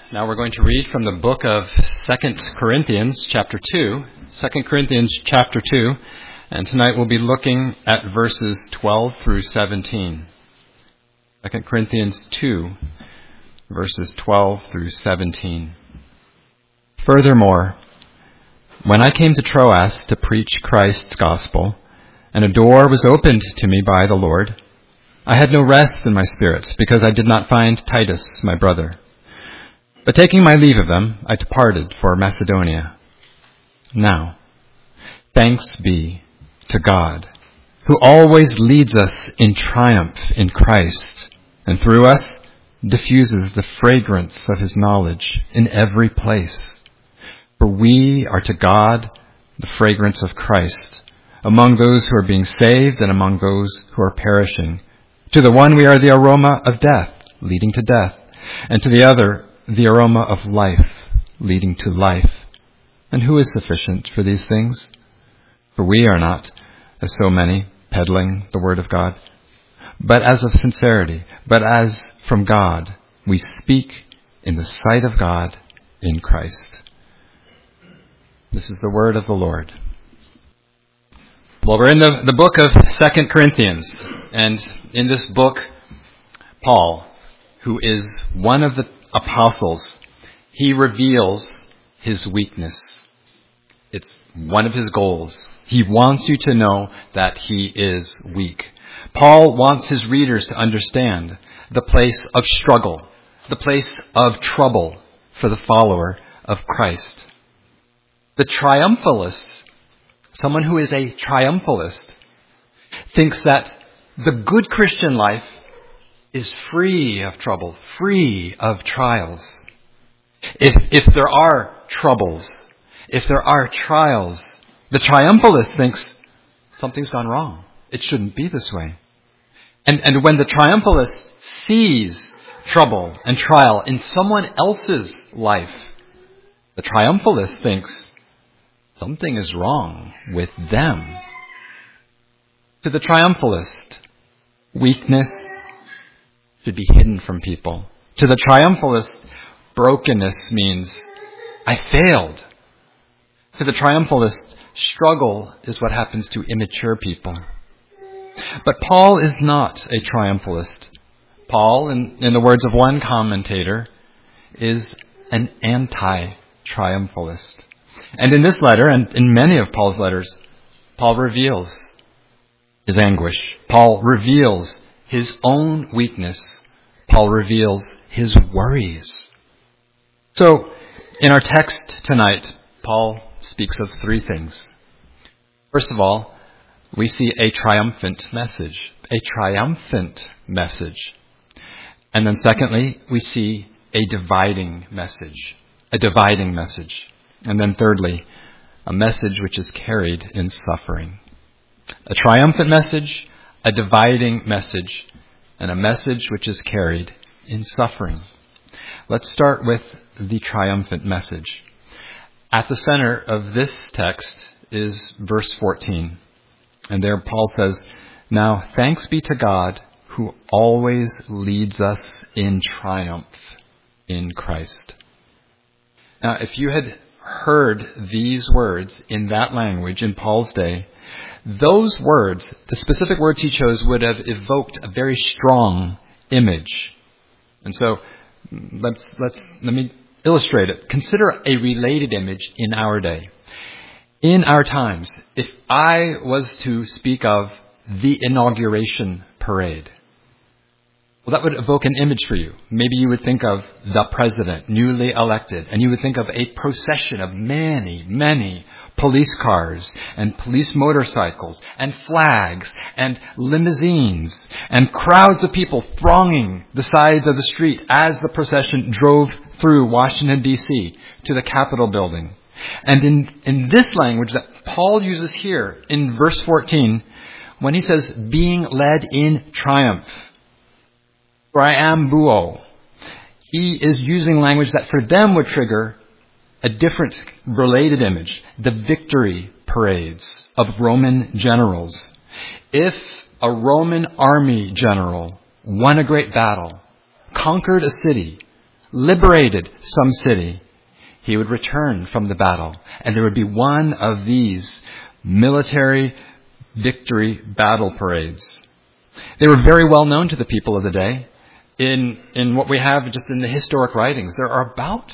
Now we're going to read from the book of 2 Corinthians chapter 2. 2 Corinthians chapter 2. And tonight we'll be looking at verses 12 through 17. 2 Corinthians 2, verses 12 through 17. Furthermore, when I came to Troas to preach Christ's gospel, and a door was opened to me by the Lord, I had no rest in my spirit, because I did not find Titus, my brother. But taking my leave of them, I departed for Macedonia. Now, thanks be to God, who always leads us in triumph in Christ, and through us diffuses the fragrance of his knowledge in every place. For we are to God the fragrance of Christ, among those who are being saved and among those who are perishing. To the one we are the aroma of death, leading to death, and to the other the aroma of life, leading to life. And who is sufficient for these things? For we are not, as so many, peddling the word of God, but as of sincerity, but as from God, we speak in the sight of God in Christ. This is the word of the Lord. Well, we're in the book of 2 Corinthians, and in this book, Paul, who is one of the apostles, he reveals his weakness. It's one of his goals. He wants you to know that he is weak. Paul wants his readers to understand the place of struggle, the place of trouble for the follower of Christ. The triumphalist, someone who is a triumphalist, thinks that the good Christian life is free of trouble, free of trials. If there are troubles, if there are trials, the triumphalist thinks something's gone wrong. It shouldn't be this way. And when the triumphalist sees trouble and trial in someone else's life, the triumphalist thinks something is wrong with them. To the triumphalist, weakness should be hidden from people. To the triumphalist, brokenness means I failed. To the triumphalist, struggle is what happens to immature people. But Paul is not a triumphalist. Paul, in the words of one commentator, is an anti-triumphalist. And in this letter, and in many of Paul's letters, Paul reveals his anguish. Paul reveals his own weakness. Paul reveals his worries. So, in our text tonight, Paul speaks of three things. First of all, we see a triumphant message. A triumphant message. And then secondly, we see a dividing message. A dividing message. And then thirdly, a message which is carried in suffering. A triumphant message, a dividing message, and a message which is carried in suffering. Let's start with the triumphant message. At the center of this text is verse 14. And there Paul says, "Now thanks be to God who always leads us in triumph in Christ." Now, if you had heard these words in that language in Paul's day, those words, the specific words he chose, would have evoked a very strong image. And so let me illustrate it. Consider a related image in our day. In our times, if I was to speak of the inauguration parade, well, that would evoke an image for you. Maybe you would think of the president, newly elected, and you would think of a procession of many, many police cars and police motorcycles and flags and limousines and crowds of people thronging the sides of the street as the procession drove through Washington, D.C. to the Capitol building. And in this language that Paul uses here in verse 14, when he says being led in triumph, triambuo, he is using language that for them would trigger a different related image, the victory parades of Roman generals. If a Roman army general won a great battle, conquered a city, liberated some city, he would return from the battle, and there would be one of these military victory battle parades. They were very well known to the people of the day. In what we have just in the historic writings, there are about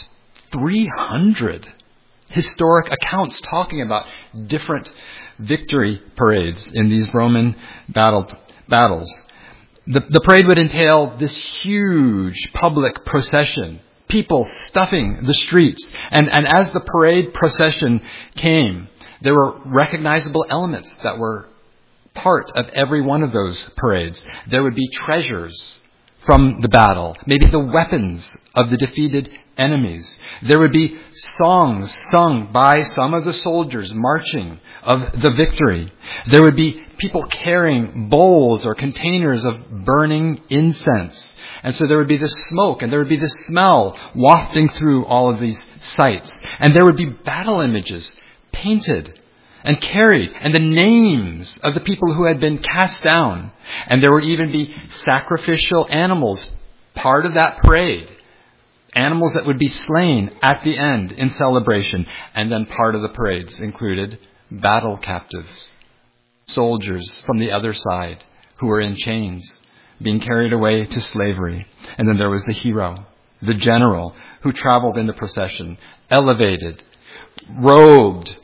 300 historic accounts talking about different victory parades in these Roman battles. The parade would entail this huge public procession, people stuffing the streets. And as the parade procession came, there were recognizable elements that were part of every one of those parades. There would be treasures from the battle, maybe the weapons of the defeated enemies. There would be songs sung by some of the soldiers marching of the victory. There would be people carrying bowls or containers of burning incense. And so there would be this smoke and there would be this smell wafting through all of these sites. And there would be battle images painted and carried, and the names of the people who had been cast down. And there would even be sacrificial animals, part of that parade. Animals that would be slain at the end in celebration. And then part of the parades included battle captives, soldiers from the other side who were in chains, being carried away to slavery. And then there was the hero, the general, who traveled in the procession, elevated, robed,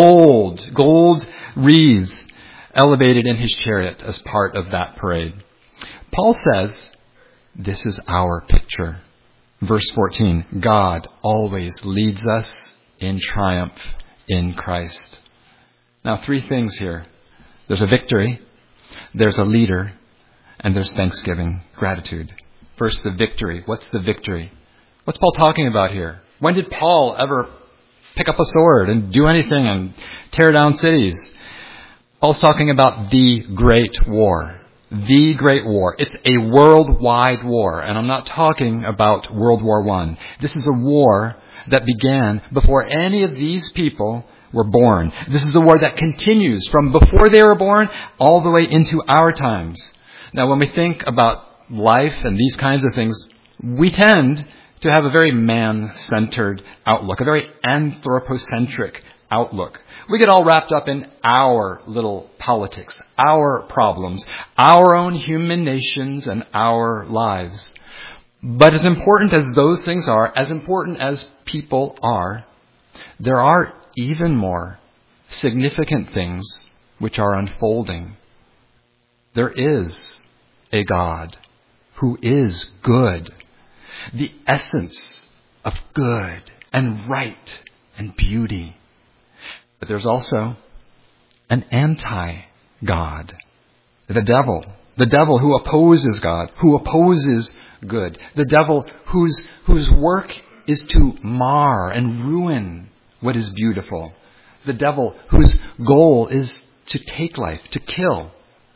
gold wreaths, elevated in his chariot as part of that parade. Paul says, this is our picture. Verse 14, God always leads us in triumph in Christ. Now, 3 things here. There's a victory, there's a leader, and there's thanksgiving, gratitude. First, the victory. What's the victory? What's Paul talking about here? When did Paul ever pick up a sword and do anything and tear down cities? Paul's talking about the Great War. The Great War. It's a worldwide war. And I'm not talking about World War I. This is a war that began before any of these people were born. This is a war that continues from before they were born all the way into our times. Now, when we think about life and these kinds of things, we tend to have a very man-centered outlook, a very anthropocentric outlook. We get all wrapped up in our little politics, our problems, our own human nations, and our lives. But as important as those things are, as important as people are, there are even more significant things which are unfolding. There is a God who is good, the essence of good and right and beauty. But there's also an anti-God, the devil who opposes God, who opposes good, the devil whose work is to mar and ruin what is beautiful, the devil whose goal is to take life, to kill.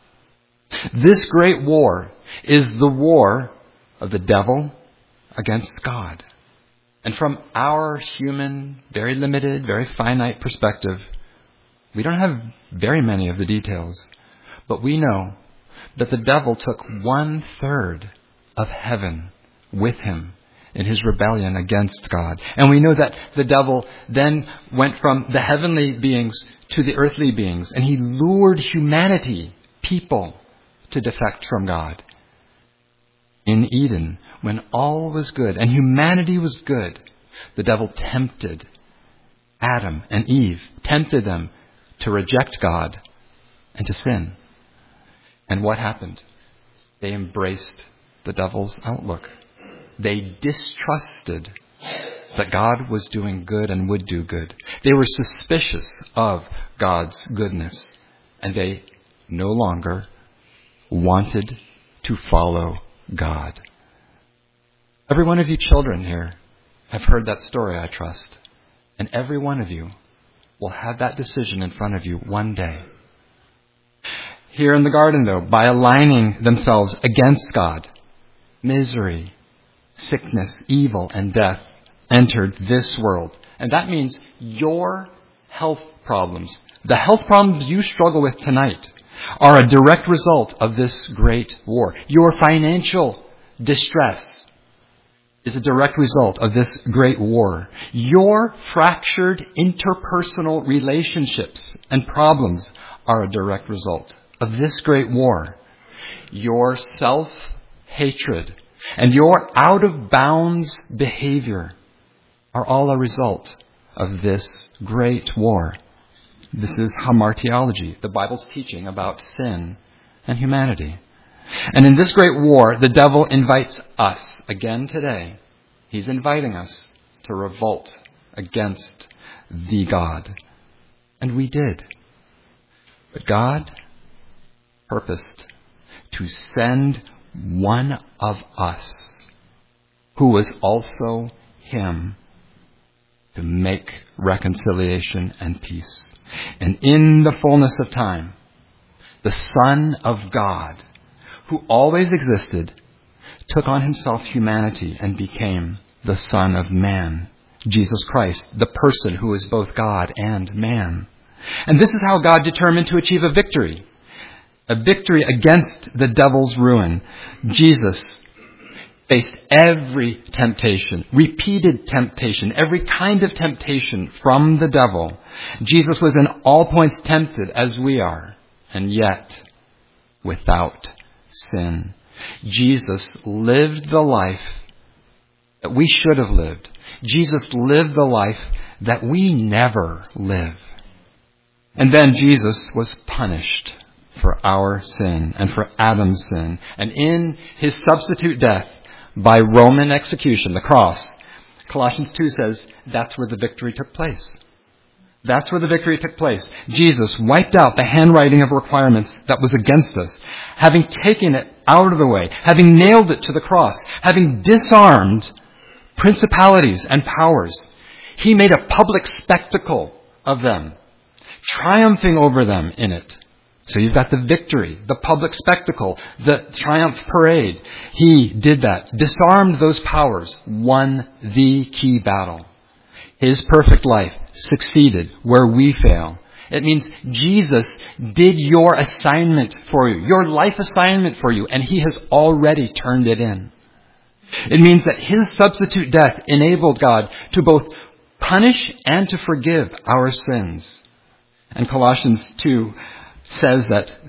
This great war is the war of the devil against God. And from our human, very limited, very finite perspective, we don't have very many of the details. But we know that the devil took 1/3 of heaven with him in his rebellion against God. And we know that the devil then went from the heavenly beings to the earthly beings, and he lured humanity, people, to defect from God. In Eden, when all was good and humanity was good, the devil tempted Adam and Eve, tempted them to reject God and to sin. And what happened? They embraced the devil's outlook. They distrusted that God was doing good and would do good. They were suspicious of God's goodness, and they no longer wanted to follow God. Every one of you children here have heard that story, I trust. And every one of you will have that decision in front of you one day. Here in the garden, though, by aligning themselves against God, misery, sickness, evil, and death entered this world. And that means your health problems, the health problems you struggle with tonight, are a direct result of this great war. Your financial distress is a direct result of this great war. Your fractured interpersonal relationships and problems are a direct result of this great war. Your self-hatred and your out-of-bounds behavior are all a result of this great war. This is hamartiology, the Bible's teaching about sin and humanity. And in this great war, the devil invites us again today. He's inviting us to revolt against the God. And we did. But God purposed to send one of us, who was also him, to make reconciliation and peace. And in the fullness of time, the Son of God, who always existed, took on himself humanity and became the Son of Man, Jesus Christ, the person who is both God and man. And this is how God determined to achieve a victory against the devil's ruin. Jesus faced every temptation, repeated temptation, every kind of temptation from the devil. Jesus was in all points tempted as we are, and yet without sin. Jesus lived the life that we should have lived. Jesus lived the life that we never live. And then Jesus was punished for our sin and for Adam's sin. And in his substitute death by Roman execution, the cross, Colossians 2 says that's where the victory took place. That's where the victory took place. Jesus wiped out the handwriting of requirements that was against us, having taken it out of the way, having nailed it to the cross, having disarmed principalities and powers. He made a public spectacle of them, triumphing over them in it. So you've got the victory, the public spectacle, the triumph parade. He did that, disarmed those powers, won the key battle. His perfect life succeeded where we fail. It means Jesus did your assignment for you, your life assignment for you, and he has already turned it in. It means that his substitute death enabled God to both punish and to forgive our sins. And Colossians 2 says that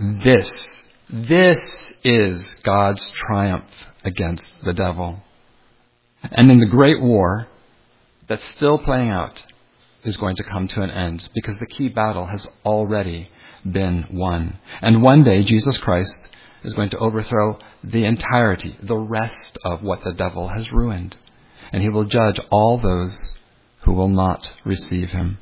this is God's triumph against the devil. And in the great war that's still playing out is going to come to an end because the key battle has already been won. And one day Jesus Christ is going to overthrow the entirety, the rest of what the devil has ruined. And he will judge all those who will not receive him.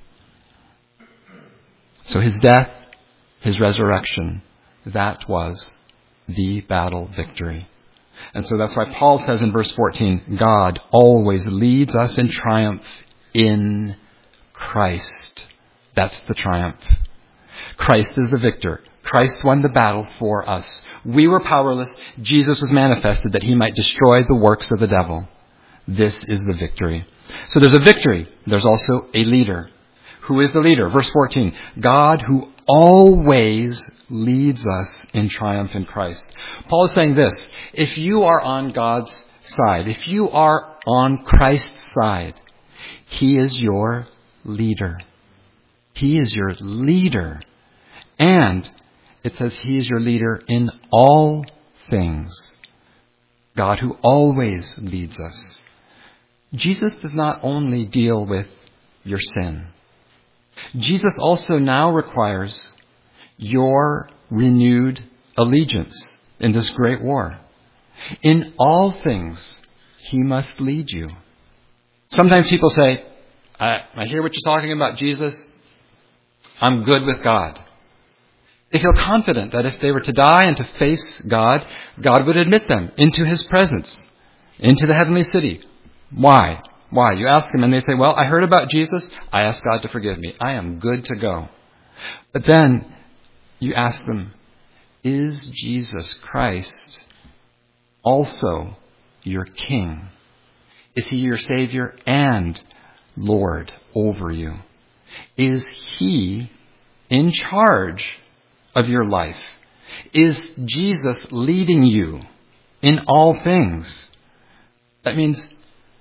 So his death, his resurrection, that was the battle victory. And so that's why Paul says in verse 14, God always leads us in triumph in Christ. That's the triumph. Christ is the victor. Christ won the battle for us. We were powerless. Jesus was manifested that he might destroy the works of the devil. This is the victory. So there's a victory. There's also a leader. Who is the leader? Verse 14, God who always leads us in triumph in Christ. Paul is saying this, if you are on God's side, if you are on Christ's side, he is your leader. He is your leader. And it says he is your leader in all things. God who always leads us. Jesus does not only deal with your sin. Jesus also now requires your renewed allegiance in this great war. In all things, he must lead you. Sometimes people say, I hear what you're talking about, Jesus. I'm good with God. They feel confident that if they were to die and to face God, God would admit them into his presence, into the heavenly city. Why? Why? You ask them and they say, well, I heard about Jesus. I asked God to forgive me. I am good to go. But then you ask them, is Jesus Christ also your King? Is he your Savior and Lord over you? Is he in charge of your life? Is Jesus leading you in all things? That means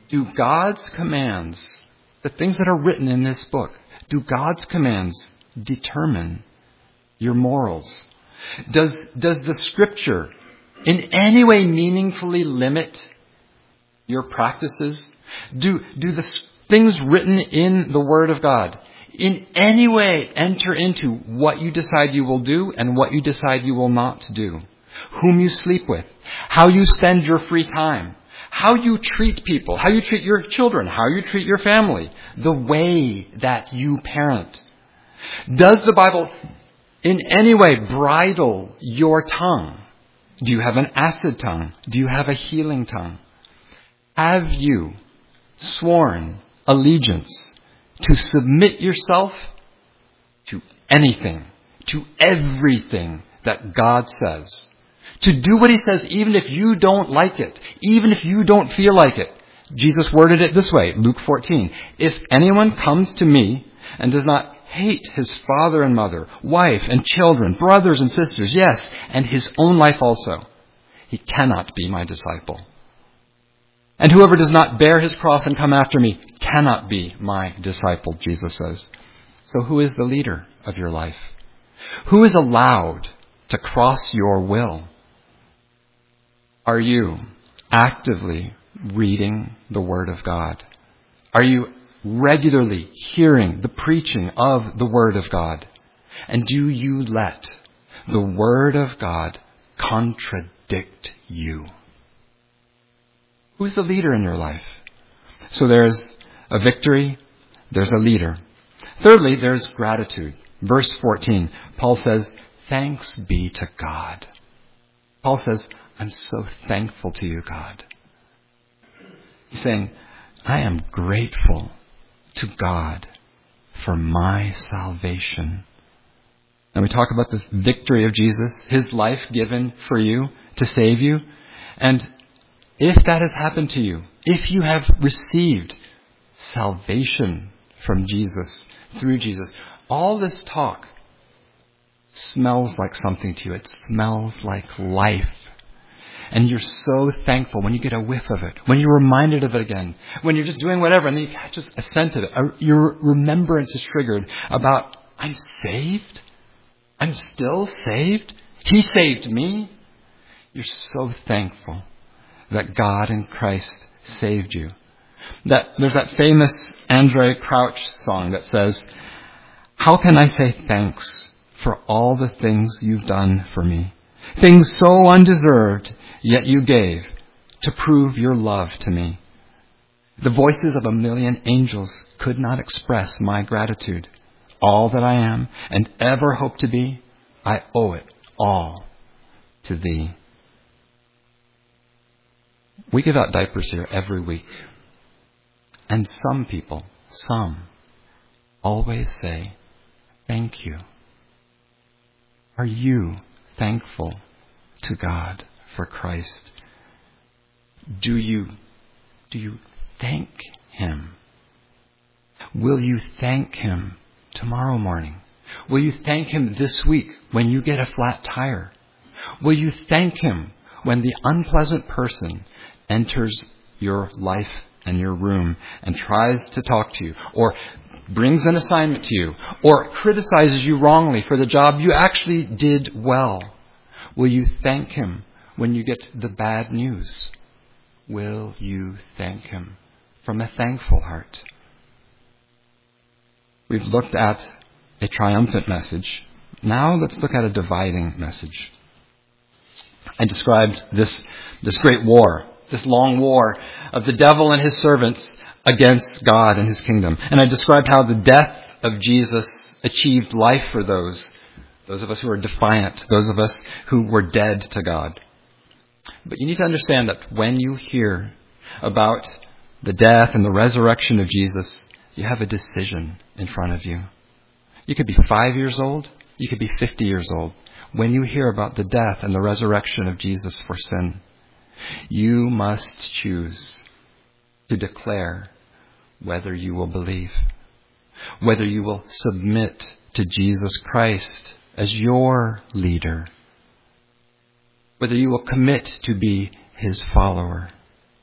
Do God's commands, the things that are written in this book, do God's commands determine your morals? Does the Scripture in any way meaningfully limit your practices? Do the things written in the Word of God in any way enter into what you decide you will do and what you decide you will not do? Whom you sleep with, how you spend your free time, how you treat people, how you treat your children, how you treat your family, the way that you parent. Does the Bible in any way bridle your tongue? Do you have an acid tongue? Do you have a healing tongue? Have you sworn allegiance to submit yourself to anything, to everything that God says? To do what He says even if you don't like it, even if you don't feel like it. Jesus worded it this way, Luke 14. If anyone comes to me and does not hate his father and mother, wife and children, brothers and sisters, yes, and his own life also, he cannot be my disciple. And whoever does not bear his cross and come after me cannot be my disciple, Jesus says. So who is the leader of your life? Who is allowed to cross your will? Are you actively reading the Word of God? Are you regularly hearing the preaching of the Word of God? And do you let the Word of God contradict you? Who's the leader in your life? So there's a victory, there's a leader. Thirdly, there's gratitude. Verse 14, Paul says, thanks be to God. Paul says, I'm so thankful to you, God. He's saying, I am grateful to God for my salvation. And we talk about the victory of Jesus, His life given for you to save you. And if that has happened to you, if you have received salvation from Jesus, through Jesus, all this talk smells like something to you. It smells like life. And you're so thankful when you get a whiff of it, when you're reminded of it again, when you're just doing whatever and then you catch a scent of it. Your remembrance is triggered about, I'm saved? I'm still saved? He saved me? You're so thankful that God in Christ saved you. There's that famous Andraé Crouch song that says, how can I say thanks for all the things you've done for me? Things so undeserved, yet you gave to prove your love to me. The voices of 1,000,000 angels could not express my gratitude. All that I am and ever hope to be, I owe it all to thee. We give out diapers here every week. And some people, always say, thank you. Are you thankful to God for Christ? Do you thank Him? Will you thank Him tomorrow morning? Will you thank Him this week when you get a flat tire? Will you thank Him when the unpleasant person enters your life and your room and tries to talk to you, or brings an assignment to you, or criticizes you wrongly for the job you actually did well? Will you thank Him when you get the bad news? Will you thank Him from a thankful heart? We've looked at a triumphant message. Now let's look at a dividing message. I described this great war, this long war of the devil and his servants against God and His kingdom. And I described how the death of Jesus achieved life for those of us who are defiant, those of us who were dead to God. But you need to understand that when you hear about the death and the resurrection of Jesus, you have a decision in front of you. You could be 5 years old, you could be 50 years old. When you hear about the death and the resurrection of Jesus for sin, you must choose to declare whether you will believe, whether you will submit to Jesus Christ as your leader, whether you will commit to be His follower.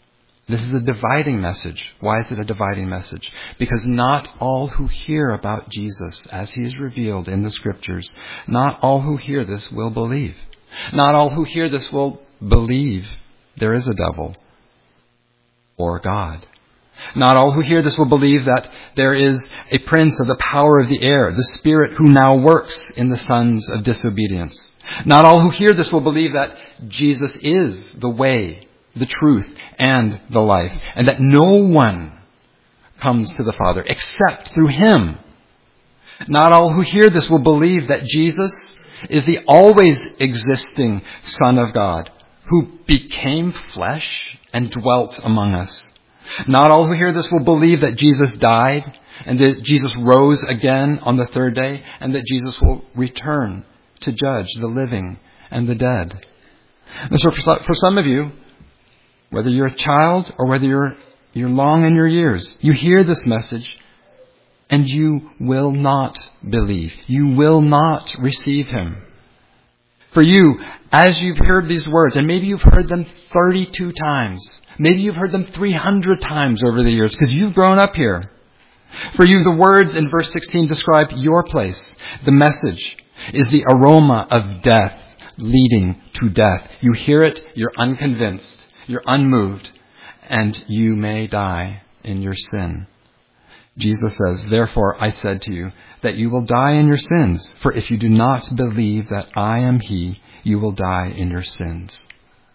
This is a dividing message. Why is it a dividing message? Because not all who hear about Jesus as he is revealed in the Scriptures, not all who hear this will believe. Not all who hear this will believe there is a devil or God. Not all who hear this will believe that there is a prince of the power of the air, the spirit who now works in the sons of disobedience. Not all who hear this will believe that Jesus is the way, the truth, and the life, and that no one comes to the Father except through him. Not all who hear this will believe that Jesus is the always existing Son of God, who became flesh and dwelt among us. Not all who hear this will believe that Jesus died and that Jesus rose again on the third day and that Jesus will return to judge the living and the dead. And so for some of you, whether you're a child or whether you're long in your years, you hear this message and you will not believe. You will not receive him. For you, as you've heard these words, and maybe you've heard them 32 times, maybe you've heard them 300 times over the years because you've grown up here. For you, the words in verse 16 describe your place. The message is the aroma of death leading to death. You hear it, you're unconvinced, you're unmoved, and you may die in your sin. Jesus says, "Therefore I said to you that you will die in your sins. For if you do not believe that I am he, you will die in your sins."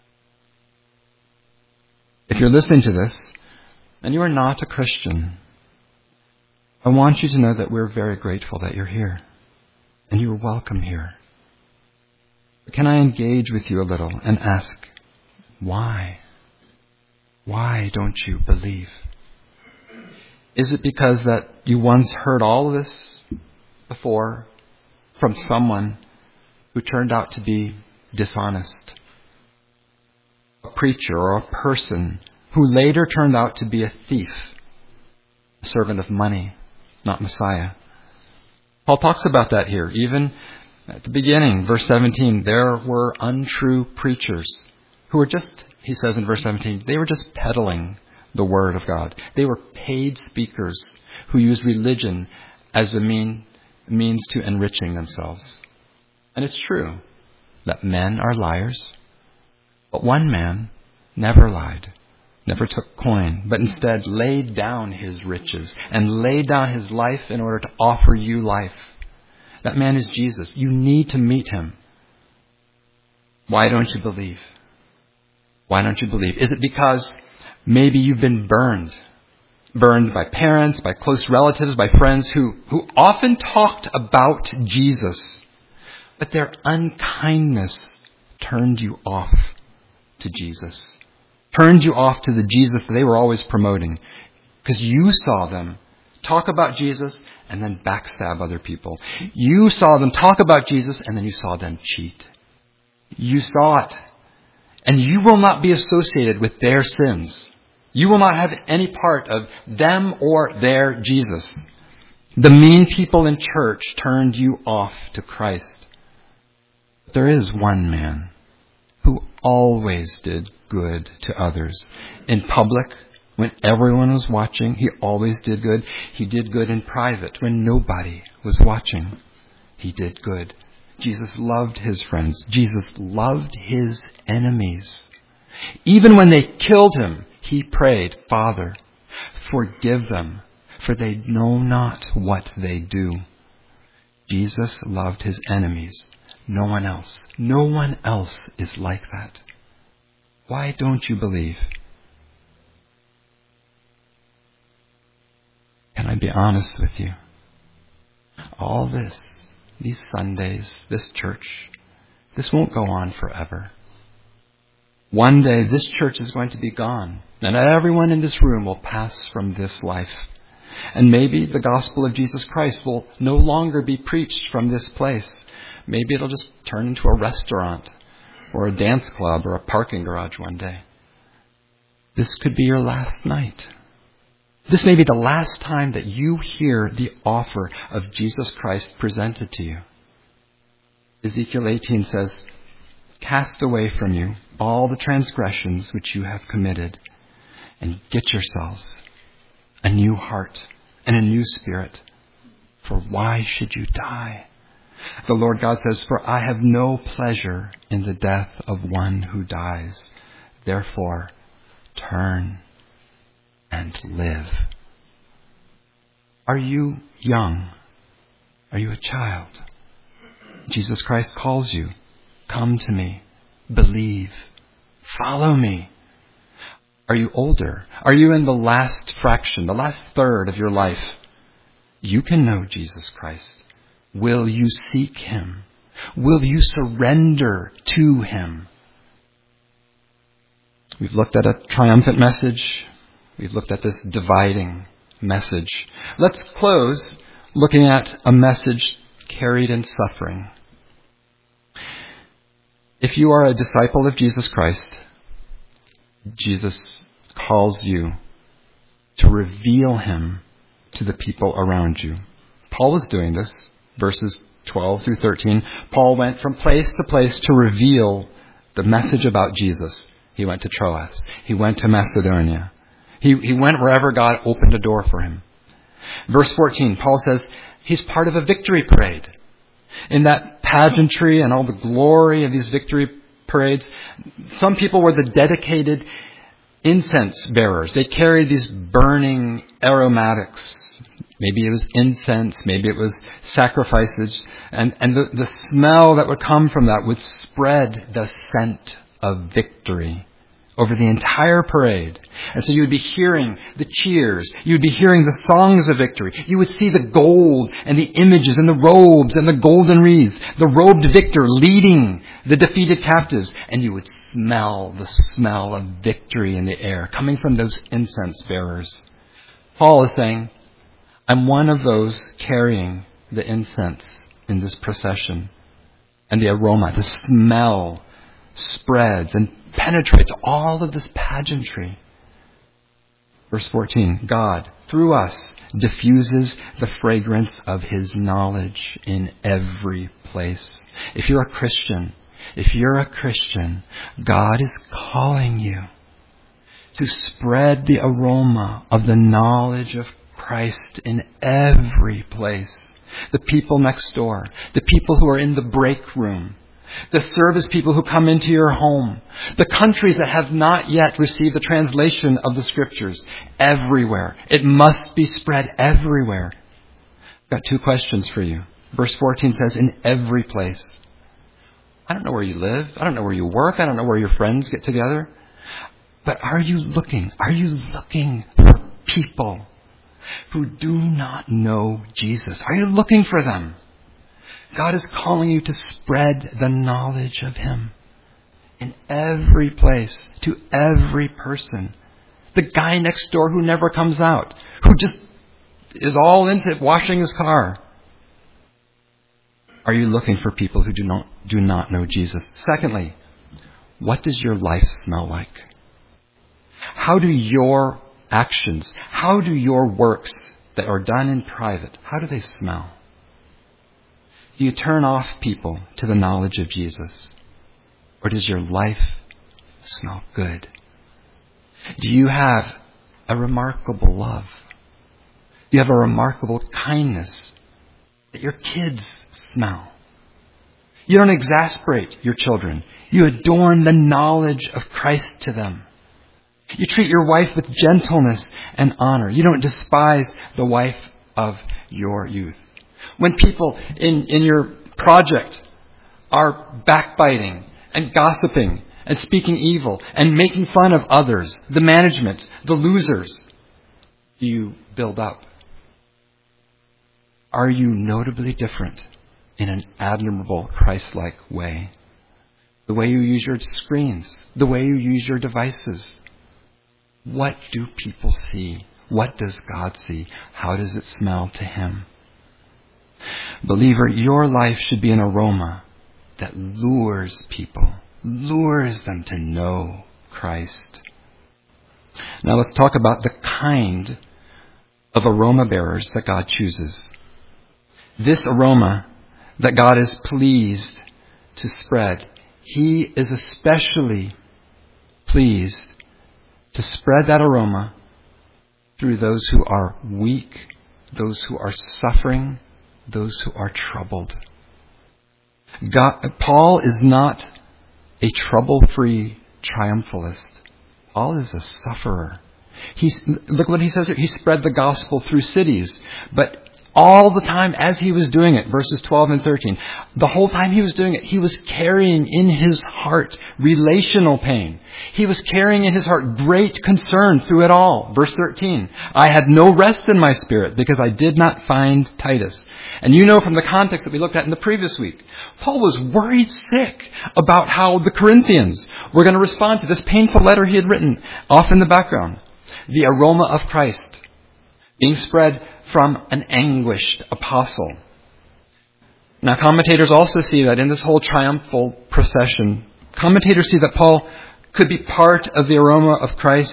If you're listening to this and you are not a Christian, I want you to know that we're very grateful that you're here and you're welcome here. Can I engage with you a little and ask, why? Why don't you believe? Is it because that you once heard all of this before from someone who turned out to be dishonest? A preacher or a person who later turned out to be a thief, a servant of money, not Messiah. Paul talks about that here. Even at the beginning, verse 17, there were untrue preachers who were just, he says in verse 17, they were just peddling the word of God. They were paid speakers who used religion as a means to enriching themselves. And it's true that men are liars, but one man never lied, never took coin, but instead laid down his riches and laid down his life in order to offer you life. That man is Jesus. You need to meet him. Why don't you believe? Why don't you believe? Is it because maybe you've been burned by parents, by close relatives, by friends who often talked about Jesus, but their unkindness turned you off to Jesus, turned you off to the Jesus that they were always promoting, because you saw them talk about Jesus and then backstab other people. You saw them talk about Jesus and then you saw them cheat. You saw it. And you will not be associated with their sins. You will not have any part of them or their Jesus. The mean people in church turned you off to Christ. There is one man who always did good to others. In public, when everyone was watching, he always did good. He did good in private when nobody was watching. He did good. Jesus loved his friends. Jesus loved his enemies. Even when they killed him, he prayed, "Father, forgive them, for they know not what they do." Jesus loved his enemies. No one else is like that. Why don't you believe? Can I be honest with you? All this, these Sundays, this church, this won't go on forever. One day this church is going to be gone, and everyone in this room will pass from this life. And maybe the gospel of Jesus Christ will no longer be preached from this place. Maybe it'll just turn into a restaurant or a dance club or a parking garage one day. This could be your last night. This may be the last time that you hear the offer of Jesus Christ presented to you. Ezekiel 18 says, "Cast away from you all the transgressions which you have committed, and get yourselves a new heart and a new spirit. For why should you die? The Lord God says, for I have no pleasure in the death of one who dies. Therefore, turn and live. Are you young? Are you a child? Jesus Christ calls you. Come to me. Believe. Follow me. Are you older? Are you in the last fraction, the last third of your life? You can know Jesus Christ. Will you seek him? Will you surrender to him? We've looked at a triumphant message. We've looked at this dividing message. Let's close looking at a message carried in suffering. If you are a disciple of Jesus Christ, Jesus calls you to reveal him to the people around you. Paul was doing this. Verses 12 through 13. Paul went from place to place to reveal the message about Jesus. He went to Troas. He went to Macedonia. He went wherever God opened a door for him. Verse 14, Paul says he's part of a victory parade. In that pageantry and all the glory of these victory parades, some people were the dedicated incense bearers. They carried these burning aromatics. Maybe it was incense, maybe it was sacrifices. And the smell that would come from that would spread the scent of victory over the entire parade. And so you would be hearing the cheers. You would be hearing the songs of victory. You would see the gold and the images and the robes and the golden wreaths. The robed victor leading the defeated captives. And you would smell the smell of victory in the air coming from those incense bearers. Paul is saying, I'm one of those carrying the incense in this procession. And the aroma, the smell spreads and penetrates all of this pageantry. Verse 14, God, through us, diffuses the fragrance of his knowledge in every place. If you're a Christian, God is calling you to spread the aroma of the knowledge of Christ in every place. The people next door, the people who are in the break room, the service people who come into your home, the countries that have not yet received the translation of the scriptures, everywhere. It must be spread everywhere. I've got two questions for you. Verse 14 says, in every place. I don't know where you live. I don't know where you work. I don't know where your friends get together. But are you looking? Are you looking for people who do not know Jesus? Are you looking for them? God is calling you to spread the knowledge of him in every place, to every person. The guy next door who never comes out, who just is all into washing his car. Are you looking for people who do not know Jesus? Secondly, what does your life smell like? How do your actions, how do your works that are done in private, how do they smell? Do you turn off people to the knowledge of Jesus? Or does your life smell good? Do you have a remarkable love? Do you have a remarkable kindness that your kids smell? You don't exasperate your children. You adorn the knowledge of Christ to them. You treat your wife with gentleness and honor. You don't despise the wife of your youth. When people in your project are backbiting and gossiping and speaking evil and making fun of others, the management, the losers, do you build up? Are you notably different in an admirable Christ-like way? The way you use your screens, the way you use your devices. What do people see? What does God see? How does it smell to him? Believer, your life should be an aroma that lures people, lures them to know Christ. Now let's talk about the kind of aroma bearers that God chooses. This aroma that God is pleased to spread, he is especially pleased to spread that aroma through those who are weak, those who are suffering, those who are troubled. Paul is not a trouble-free triumphalist. Paul is a sufferer. Look what he says here. He spread the gospel through cities, but all the time as he was doing it, verses 12 and 13, the whole time he was doing it, he was carrying in his heart relational pain. He was carrying in his heart great concern through it all. Verse 13, I had no rest in my spirit because I did not find Titus. And you know from the context that we looked at in the previous week, Paul was worried sick about how the Corinthians were going to respond to this painful letter he had written off in the background. The aroma of Christ being spread from an anguished apostle. Now, commentators also see that in this whole triumphal procession, commentators see that Paul could be part of the aroma of Christ,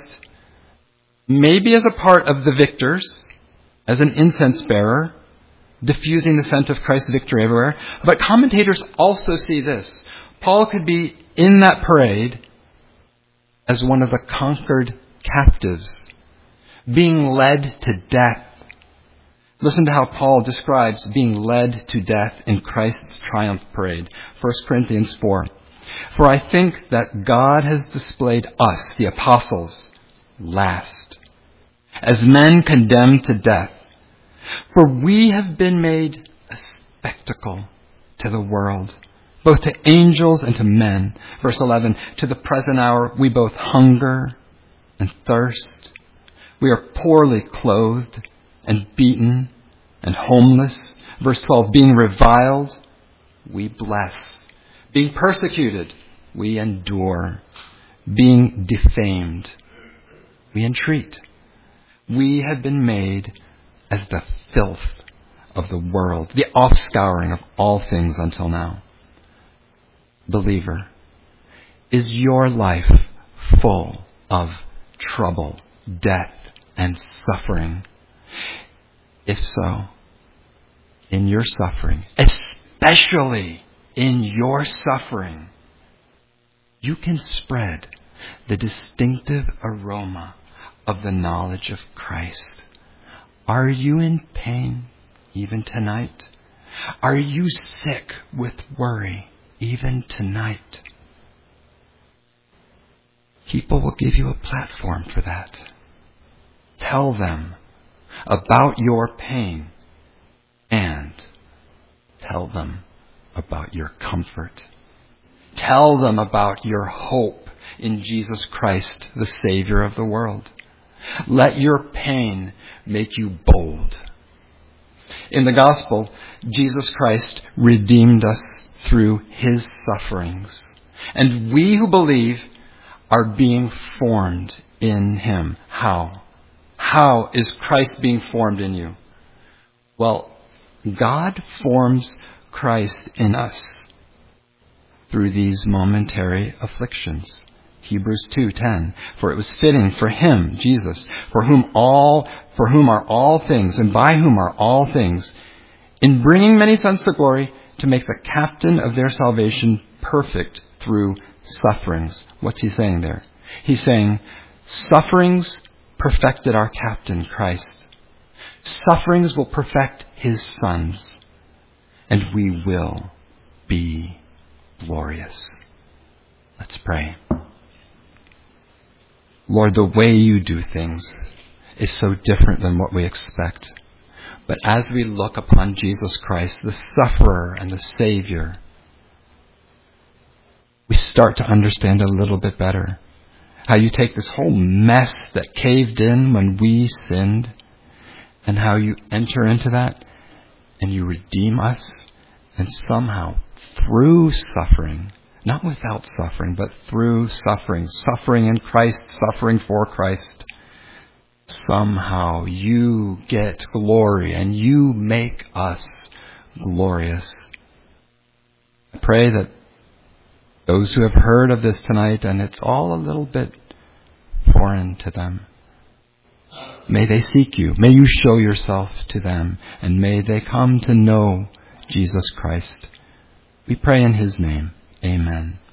maybe as a part of the victors, as an incense bearer, diffusing the scent of Christ's victory everywhere. But commentators also see this. Paul could be in that parade as one of the conquered captives, being led to death. Listen to how Paul describes being led to death in Christ's triumph parade. 1 Corinthians 4. For I think that God has displayed us, the apostles, last, as men condemned to death. For we have been made a spectacle to the world, both to angels and to men. Verse 11, to the present hour we both hunger and thirst. We are poorly clothed and beaten and homeless. Verse 12, being reviled, we bless. Being persecuted, we endure. Being defamed, we entreat. We have been made as the filth of the world, the offscouring of all things until now. Believer, is your life full of trouble, death, and suffering? If so, in your suffering, especially in your suffering, you can spread the distinctive aroma of the knowledge of Christ. Are you in pain even tonight? Are you sick with worry even tonight? People will give you a platform for that. Tell them about your pain and tell them about your comfort. Tell them about your hope in Jesus Christ, the Savior of the world. Let your pain make you bold. In the gospel, Jesus Christ redeemed us through his sufferings. And we who believe are being formed in him. How? How is Christ being formed in you? Well, God forms Christ in us through these momentary afflictions. Hebrews 2:10. For it was fitting for him, Jesus, for whom are all things, and by whom are all things, in bringing many sons to glory, to make the captain of their salvation perfect through sufferings. What's he saying there? He's saying, sufferings perfected our captain, Christ. Sufferings will perfect his sons, and we will be glorious. Let's pray. Lord, the way you do things is so different than what we expect. But as we look upon Jesus Christ, the sufferer and the Savior, we start to understand a little bit better how you take this whole mess that caved in when we sinned, and how you enter into that and you redeem us, and somehow through suffering, not without suffering, but through suffering, suffering in Christ, suffering for Christ, somehow you get glory and you make us glorious. I pray that those who have heard of this tonight, and it's all a little bit foreign to them, may they seek you. May you show yourself to them, and may they come to know Jesus Christ. We pray in his name. Amen.